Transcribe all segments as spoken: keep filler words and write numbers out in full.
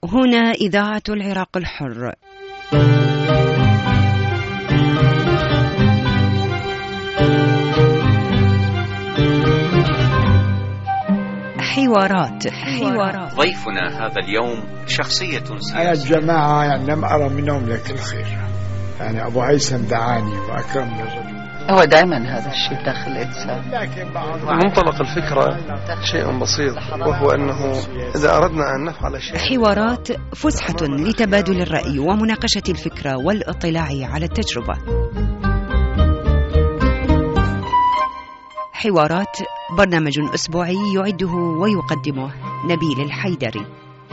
هنا إذاعة العراق الحر. حوارات حوارات ضيفنا هذا اليوم شخصية سياسية. أنا الجماعة يعني لم أرى منهم لك الخير، يعني أبو هيثم دعاني وأكرمني الرجل. هو دائما هذا الشيء داخل الإنسان. منطلق الفكرة شيء بسيط، وهو أنه إذا أردنا أن نفعل شيء. حوارات فسحة لتبادل الرأي ومناقشة الفكرة والاطلاع على التجربة. حوارات برنامج أسبوعي يعده ويقدمه نبيل الحيدري.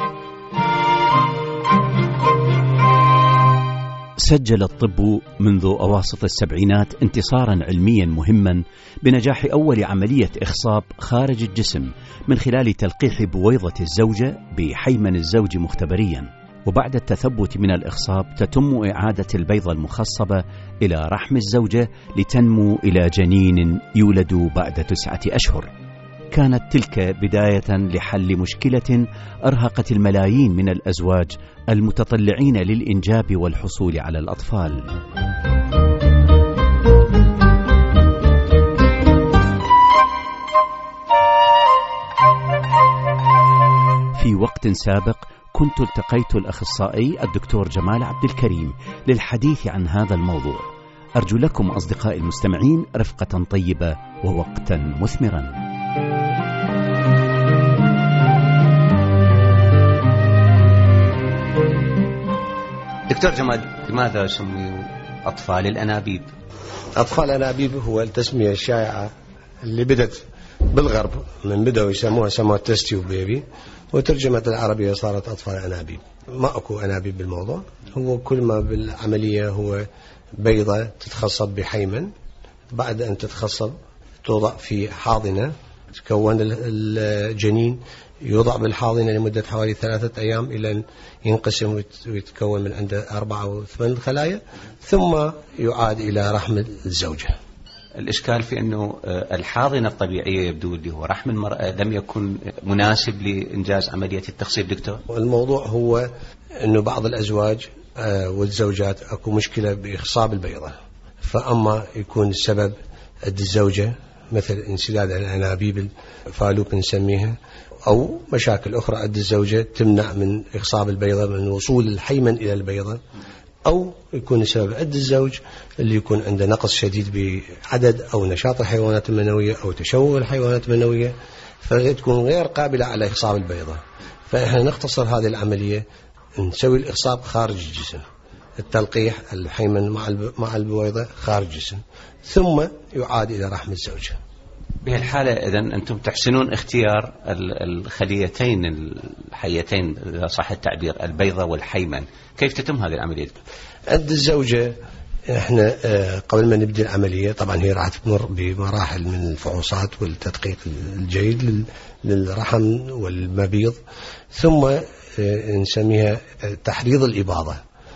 سجل الطب منذ أواسط السبعينات انتصارا علميا مهما بنجاح أول عملية إخصاب خارج الجسم من خلال تلقيح بويضة الزوجة بحيمن الزوج مختبريا، وبعد التثبت من الإخصاب تتم إعادة البيضة المخصبة إلى رحم الزوجة لتنمو إلى جنين يولد بعد تسعة أشهر. كانت تلك بداية لحل مشكلة أرهقت الملايين من الأزواج المتطلعين للإنجاب والحصول على الأطفال. في وقت سابق كنت التقيت الأخصائي الدكتور جمال عبد الكريم للحديث عن هذا الموضوع. أرجو لكم أصدقائي المستمعين رفقة طيبة ووقتا مثمرا. دكتور جمال، لماذا سميوا أطفال الأنابيب؟ أطفال الأنابيب هو التسمية الشائعة اللي بدت بالغرب، من بدأوا يسموها سموها تستي وبيبي، وترجمت العربية صارت أطفال الأنابيب. ما أكو أنابيب بالموضوع، هو كل ما بالعملية هو بيضة تتخصب بحيمن، بعد أن تتخصب توضع في حاضنة، تكون الجنين يوضع بالحاضنة لمدة حوالي ثلاثة أيام إلى أن ينقسم ويتكون من عنده أربعة أو ثمان خلايا، ثم يعاد إلى رحم الزوجة. الإشكال في أنه الحاضنة الطبيعية يبدو اللي هو رحم المرأة لم يكن مناسب لإنجاز عملية التخصيب. دكتور، الموضوع هو أنه بعض الأزواج والزوجات أكو مشكلة بإخصاب البيضة، فأما يكون السبب عند الزوجة مثل انسداد الأنابيب الفالوب نسميها، أو مشاكل أخرى عند الزوجة تمنع من إخصاب البيضة، من وصول الحيمن إلى البيضة، أو يكون السبب عند الزوج اللي يكون عنده نقص شديد بعدد أو نشاط الحيوانات المنوية أو تشوه الحيوانات المنوية، فتكون غير قابلة على إخصاب البيضة. فإحنا نختصر هذه العملية، نسوي الإخصاب خارج الجسم، التلقيح الحيمن مع البويضة خارج الجسم، ثم يعاد إلى رحم الزوجة. بهالحالة إذن أنتم تحسنون اختيار الخليتين الحيتين إذا صح التعبير، البيضة والحيمن. كيف تتم هذه العملية؟ عند الزوجة احنا قبل ما نبدأ العملية طبعا هي راح تمر بمراحل من الفحوصات والتدقيق الجيد للرحم والمبيض، ثم نسميها تحريض الإباضة.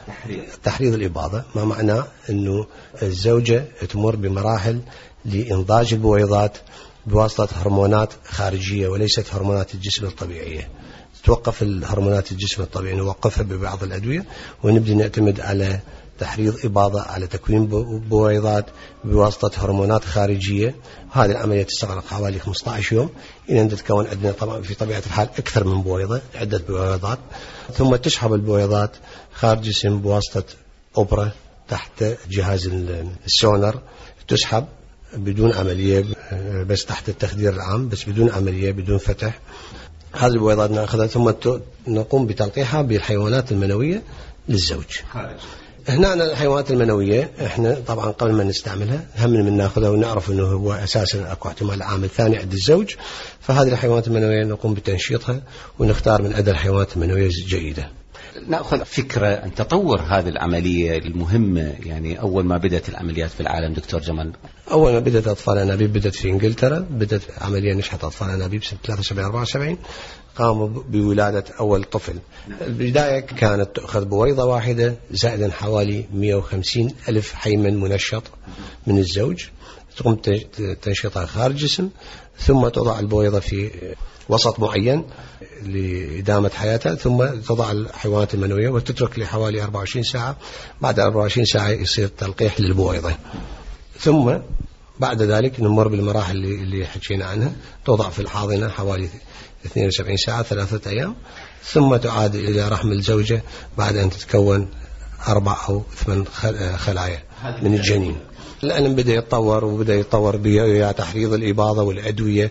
تحريض الإباضة ما معناه أنه الزوجة تمر بمراحل لإنضاج البويضات بواسطة هرمونات خارجية وليست هرمونات الجسم الطبيعية. توقف الهرمونات الجسم الطبيعي، نوقفها ببعض الأدوية، ونبدأ نعتمد على تحريض إباضة، على تكوين بويضات بواسطة هرمونات خارجية. هذه العملية تستغرق حوالي خمسة عشر يوم إلى أن تتكون عندنا طبعا في طبيعة الحال أكثر من بويضة، عدة بويضات، ثم تسحب البويضات خارج الجسم بواسطة أوبرا تحت جهاز السونر، تسحب بدون عملية، بس تحت التخدير العام، بس بدون عملية، بدون فتح. هذه البويضات نأخذها ثم نقوم بتلقيحها بالحيوانات المنوية للزوج. هنا الحيوانات المنوية احنا طبعا قبل ما نستعملها هم من ناخذها ونعرف انه هو اساسا اكو احتمال عامل ثاني عند الزوج، فهذه الحيوانات المنوية نقوم بتنشيطها ونختار من عدد الحيوانات المنوية الجيدة. نأخذ فكرة عن تطور هذه العملية المهمة. يعني أول ما بدأت العمليات في العالم دكتور جمال، أول ما بدأت أطفال أنابيب بدأت في إنجلترا، بدأت عملية نشحة أطفال أنابيب سنة ثلاثة وسبعين أربعة وسبعين، قاموا بولادة أول طفل. البداية كانت تأخذ بويضة واحدة زائدا حوالي مئة وخمسين ألف حيمن منشط من الزوج، تقوم تنشيطها خارج الجسم، ثم تضع البويضة في وسط معين لإدامة حياتها، ثم تضع الحيوانات المنوية وتترك لحوالي أربعة وعشرين ساعة. بعد أربعة وعشرين ساعة يصير تلقيح للبويضة، ثم بعد ذلك نمر بالمراحل اللي, اللي حكينا عنها. توضع في الحاضنة حوالي اثنين وسبعين ساعة، ثلاثة أيام، ثم تعاد إلى رحم الزوجة بعد أن تتكون أربع أو ثمان خلايا من الجنين. العلم بدأ يتطور وبدأ يتطور بتحريض الإباضة والأدوية،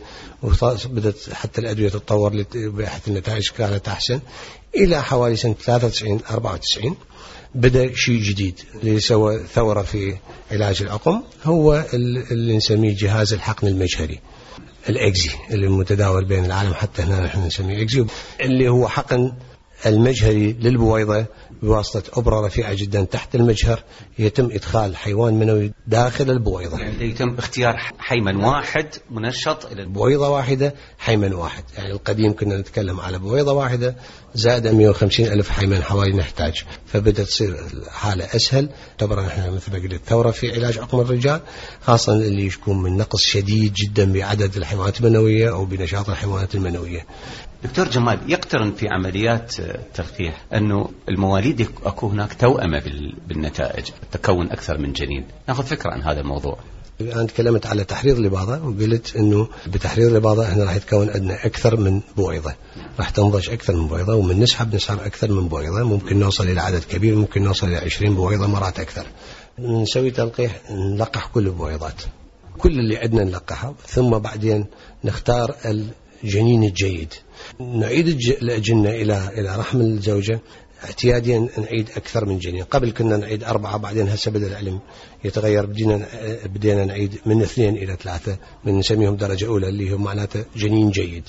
وبدأت حتى الأدوية تتطور بحيث النتائج كانت أحسن. إلى حوالي سنة ثلاثة وتسعين أربعة وتسعين بدأ شيء جديد اللي سوى ثورة في علاج العقم، هو اللي نسميه جهاز الحقن المجهري الإكزي، اللي متداول بين العالم، حتى هنا نحن نسميه إكزي، اللي هو حقن المجهري للبويضة بواسطة أبرة رفيعة جدا تحت المجهر، يتم إدخال حيوان منوي داخل البويضة. يعني يتم اختيار حيمن واحد منشط إلى بويضة واحدة، حيمن واحد. يعني القديم كنا نتكلم على بويضة واحدة زائد مئة وخمسين ألف حيمن حوالي نحتاج، فبدأت تصير الحالة أسهل. طبعا نحن مثل ما قلت ثورة في علاج عقم الرجال، خاصة اللي يكون من نقص شديد جدا بعدد الحيوانات المنوية أو بنشاط الحيوانات المنوية. دكتور جمال، يقترن في عمليات التلقيح أنه المواليد أكو هناك توأمة بالنتائج، تكون أكثر من جنين. نأخذ فكرة عن هذا الموضوع. أنا تكلمت على تحرير الإباضة وقلت أنه بتحرير الإباضة إحنا راح يتكون عندنا أكثر من بويضة، راح تنضج أكثر من بويضة، ومن نسحب نسحب أكثر من بويضة، ممكن نوصل إلى عدد كبير، ممكن نوصل إلى عشرين بويضة مرات أكثر. نسوي تلقيح، نلقح كل البويضات، كل اللي عندنا نلقحها، ثم بعدين نختار الجنين الجيد، نعيد الأجنة إلى إلى رحم الزوجة. اعتياديا نعيد أكثر من جنين، قبل كنا نعيد أربعة، بعدين هسه بدأ العلم يتغير، بدينا بدينا نعيد من اثنين إلى ثلاثة، من نسميهم درجة أولى اللي هم معناته جنين جيد.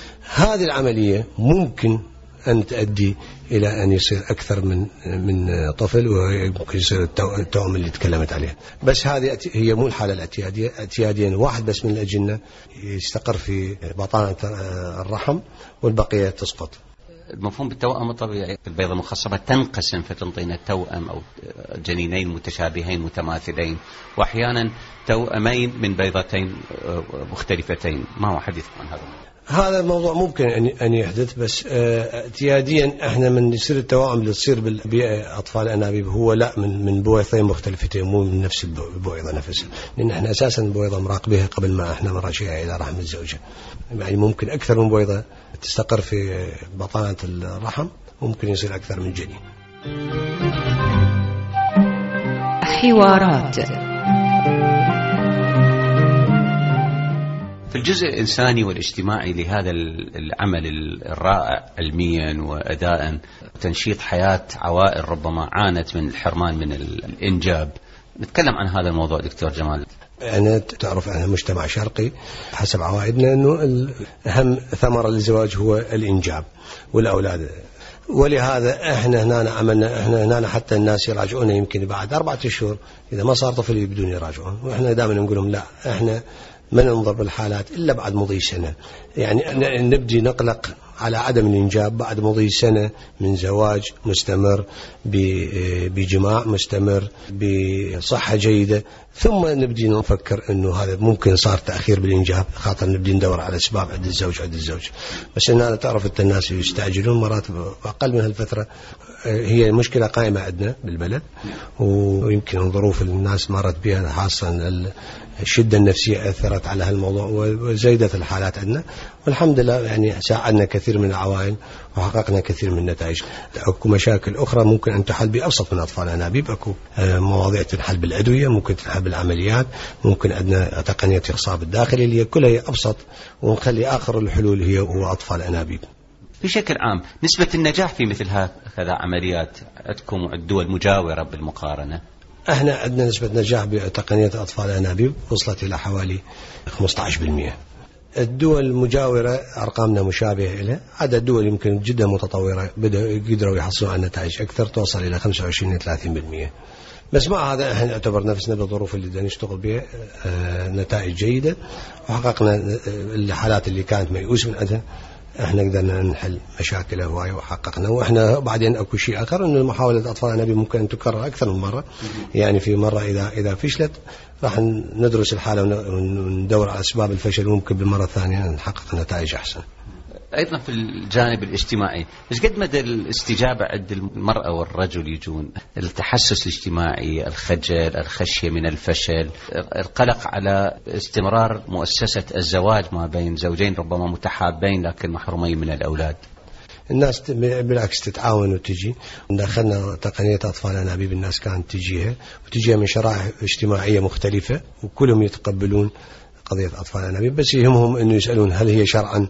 هذه العملية ممكن أن تؤدي إلى أن يصير أكثر من من طفل، وممكن يصير التوأم اللي تكلمت عليه. بس هذه هي مو الحالة الاعتيادية. اعتياديا واحد بس من الأجنة يستقر في بطانة الرحم والبقية تسقط. المفهوم بالتوأم الطبيعي، البيضة المخصبة تنقسم فتنطينا توأم أو جنينين متشابهين متماثلين، وأحيانا توأمين من بيضتين مختلفتين. ما هو حديث عن هذا؟ هذا الموضوع ممكن أن يحدث، بس اعتياديا احنا من يصير التوائم اللي تصير بالأطفال الأنابيب هو لا من من بويضتين مختلفتين، مو من نفس البويضة نفسها، لأن احنا أساسا البويضة مراقبها قبل ما احنا نرجعها إلى رحم الزوجة. يعني ممكن أكثر من بويضة تستقر في بطانة الرحم، ممكن يصير أكثر من جنين. حوارات في الجزء الإنساني والاجتماعي لهذا العمل الرائع علميا وأداء، تنشيط حياة عوائل ربما عانت من الحرمان من الإنجاب. نتكلم عن هذا الموضوع دكتور جمال. أنا تعرف أنها مجتمع شرقي حسب عوائدنا أنه أهم ثمرة للزواج هو الإنجاب والأولاد، ولهذا احنا هنا عملنا احنا هنا حتى الناس يراجعون يمكن بعد أربعة أشهر إذا ما صار طفل يبدون يراجعون، واحنا دائما نقول لهم لا، احنا ما ننظر بالحالات إلا بعد مضي سنة. يعني نبدي نقلق على عدم الإنجاب بعد مضي سنة من زواج مستمر بجماع مستمر بصحة جيدة، ثم نبدي نفكر أنه هذا ممكن صار تأخير بالإنجاب، خاطر نبدي ندور على أسباب عند الزوج عند الزوج. بس أنا تعرف الناس يستعجلون مرات أقل من هالفترة. هي مشكلة قائمة عندنا بالبلد، ويمكن الظروف الناس مرت بها، خاصة الشدة النفسية أثرت على هالموضوع وزيدت الحالات عندنا، والحمد لله يعني ساعدنا كثير من العوائل وحققنا كثير من النتائج. أكو مشاكل أخرى ممكن أن تحل بأبسط من أطفال الأنابيب، أكو مواضيع تنحل بالأدوية، ممكن تنحل بالعمليات، ممكن عندنا تقنية إخصاب الداخلي اللي هي كلها هي أبسط، ونخلي آخر الحلول هي هو أطفال الأنابيب. بشكل عام نسبة النجاح في مثل هذا عمليات عندكم والدول المجاورة بالمقارنة؟ احنا عندنا نسبة نجاح بتقنية أطفال الأنابيب وصلت إلى حوالي خمسة عشر بالمئة. الدول المجاورة أرقامنا مشابهة إلى عدد دول يمكن جدا متطورة بدأوا قدروا يحصلوا على نتائج أكثر توصل إلى خمسة وعشرين إلى ثلاثين بالمئة. بس مع هذا احنا نعتبر نفسنا بالظروف اللي بدنا نشتغل بها اه نتائج جيدة، وحققنا الحالات اللي كانت ميؤوس من عندها احنا قدرنا نحل مشاكل هواية وحققنا. واحنا بعدين اكو شيء اخر انه محاولة اطفال الانابيب ممكن ان تكرر اكثر من مرة، يعني في مرة اذا اذا فشلت راح ندرس الحالة وندور على اسباب الفشل، وممكن بالمرة الثانية نحقق نتائج احسن. أيضا في الجانب الاجتماعي، إيش قد مدى الاستجابة عند المرأة والرجل يجون؟ التحسس الاجتماعي، الخجل، الخشية من الفشل، القلق على استمرار مؤسسة الزواج ما بين زوجين ربما متحابين لكن محرومين من الأولاد. الناس بالعكس تتعاون وتجي. دخلنا تقنية أطفال أنابيب، الناس كانت تجيها وتجيها من شرائح اجتماعية مختلفة، وكلهم يتقبلون قضية أطفال الأنابيب، بس يهمهم أنه يسألون هل هي شرعا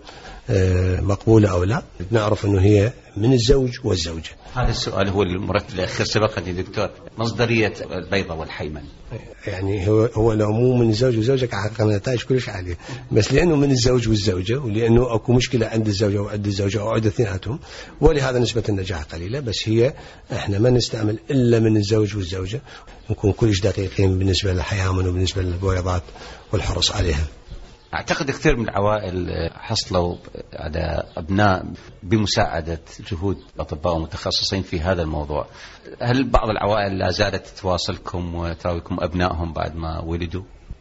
مقبولة أو لا. نعرف أنه هي من الزوج والزوجة. هذا السؤال هو المركز الأخير سبقني دكتور، مصدرية البيضة والحيمن. يعني هو هو لو مو من الزوج والزوجة حققنا نتائج كلش عالية، بس لأنه من الزوج والزوجة، ولأنه أكو مشكلة عند الزوجة وعند الزوجة أو عند اثنيناتهم، ولهذا نسبة النجاح قليلة. بس هي إحنا ما نستعمل إلا من الزوج والزوجة، نكون كلش دقيقين بالنسبة للحيامن وبالنسبة للبويضات والحرص عليها. أعتقد كثير من العوائل حصلوا على أبناء بمساعدة جهود أطباء ومتخصصين في هذا الموضوع. هل بعض العوائل لا زالت تتواصلكم وتراويكم أبنائهم بعد ما ولدوا؟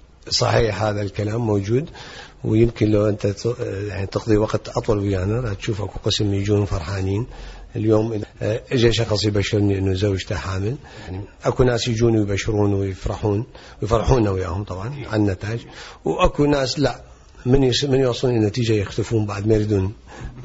صحيح، هذا الكلام موجود، ويمكن لو أنت يعني تقضي وقت أطول ويانا تشوف أكو قسم يجون فرحانين. اليوم اجى شخص يبشرني انه زوجته حامل، يعني اكو ناس يجون ويبشرون ويفرحون ويفرحونا وياهم طبعا عن النتائج، واكو ناس لا من من يوصلون النتيجه يختفون بعد ما يريدون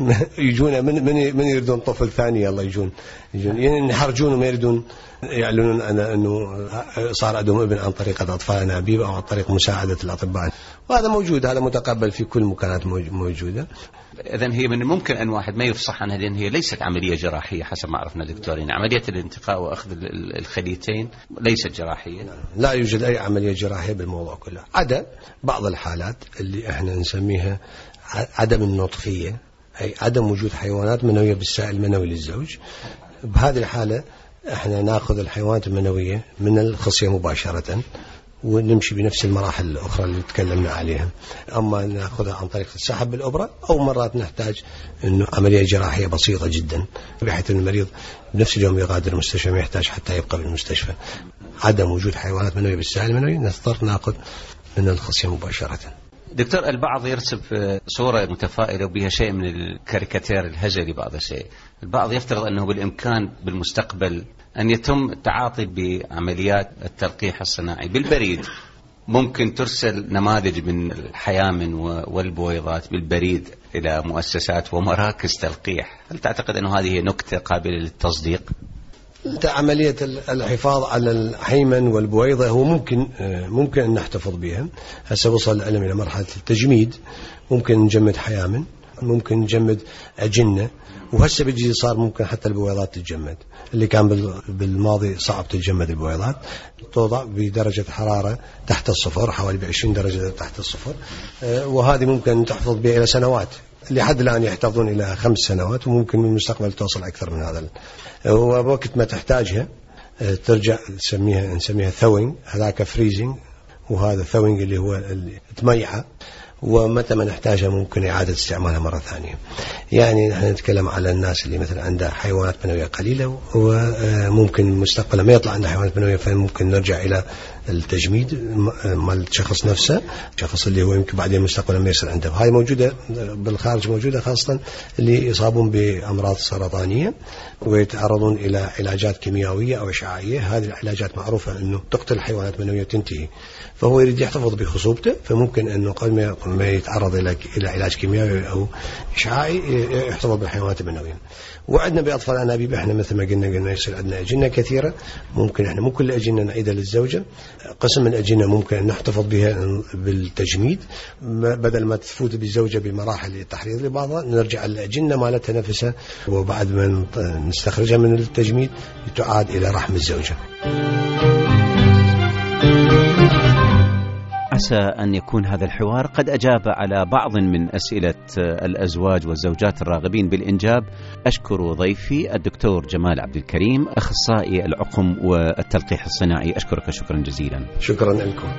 يجون من من من يريدون طفل ثاني يلا يجون يجون يعني يحرجون وما يريدون يعلنون أنا انه صار عندهم ابن عن طريق اطفال انابيب او عن طريق مساعده الاطباء، وهذا موجود، هذا متقبل في كل مكانات موجوده. إذن هي من الممكن أن واحد ما يفصح عنها، لأن هي ليست عملية جراحية حسب ما عرفنا دكتورين. عملية الانتقاء وأخذ الخليتين ليست جراحية. لا يوجد أي عملية جراحية بالموضوع كله، عدا بعض الحالات اللي احنا نسميها عدم النطفية، أي عدم وجود حيوانات منوية بالسائل المنوي للزوج. بهذه الحالة احنا ناخذ الحيوانات المنوية من الخصية مباشرة ونمشي بنفس المراحل الأخرى اللي تكلمنا عليها. أما نأخذها عن طريق السحب بالأبرة، أو مرات نحتاج إنه عملية جراحية بسيطة جدا بحيث إن المريض بنفس اليوم يغادر المستشفى، ما يحتاج حتى يبقى بالمستشفى. عدم وجود حيوانات منوية بالسائل المنوي نضطر نأخذ من الخصية مباشرة. دكتور، البعض يرسم صورة متفائلة وبها شيء من الكاريكاتير الهزلي بعض الشيء. البعض يفترض أنه بالإمكان بالمستقبل أن يتم التعاطي بعمليات التلقيح الصناعي بالبريد. ممكن ترسل نماذج من الحيامن والبويضات بالبريد إلى مؤسسات ومراكز تلقيح. هل تعتقد أنه هذه نكتة قابلة للتصديق؟ عملية الحفاظ على الحيمن والبويضة هو ممكن ممكن أن نحتفظ بها. هسه وصل العلم إلى مرحلة التجميد، ممكن نجمد حيامن، ممكن نجمد أجنة، وهسه بيجي صار ممكن حتى البويضات تتجمد. اللي كان بالماضي صعب تتجمد البويضات، توضع بدرجة حرارة تحت الصفر، حوالي بعشرين درجة تحت الصفر، وهذه ممكن تحفظ بها إلى سنوات. لحد الآن يحتفظون إلى خمس سنوات، وممكن من المستقبل توصل أكثر من هذا. ووقت ما تحتاجها ترجع نسميها نسميها ثوينج، هذاك فريزنج، وهذا ثوينج اللي هو تميعة، ومتى ما نحتاجها ممكن إعادة استعمالها مرة ثانية. يعني نحن نتكلم على الناس اللي مثلا عندها حيوانات منوية قليلة، وممكن مستقبلا ما يطلع عندها حيوانات منوية، فممكن نرجع إلى التجميد مال الشخص نفسه، الشخص اللي هو يمكن بعدين مستقبلا ما يصير عنده. هاي موجودة بالخارج، موجودة خاصة اللي يصابون بأمراض سرطانية ويتعرضون إلى علاجات كيميائية أو إشعاعية. هذه العلاجات معروفة أنه تقتل الحيوانات المنوية وتنتهي، فهو يريد يحتفظ بخصوبته، فممكن أنه قبل ما يتعرض إلى إلى علاج كيميائي أو إشعاعي يحتفظ بالحيوانات المنوية. وعندنا بأطفال الأنابيب احنا مثل ما قلنا قلنا يصير عندنا أجنة كثيرة، ممكن احنا مو كل الأجنة نعيدها للزوجة، قسم من الأجنة ممكن أن نحتفظ بها بالتجميد، بدل ما تفوت بالزوجة بمراحل التحريض لبعضها نرجع الأجنة مالتها نفسها، وبعد ما نستخرجها من التجميد تعاد إلى رحم الزوجة. عسى أن يكون هذا الحوار قد أجاب على بعض من أسئلة الأزواج والزوجات الراغبين بالإنجاب. أشكر ضيفي الدكتور جمال عبد الكريم، أخصائي العقم والتلقيح الصناعي. أشكرك شكرا جزيلا. شكرا لكم.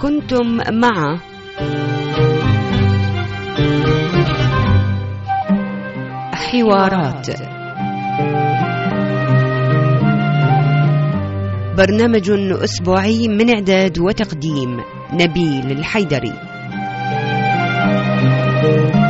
كنتم مع حوارات، برنامج أسبوعي من إعداد وتقديم نبيل الحيدري.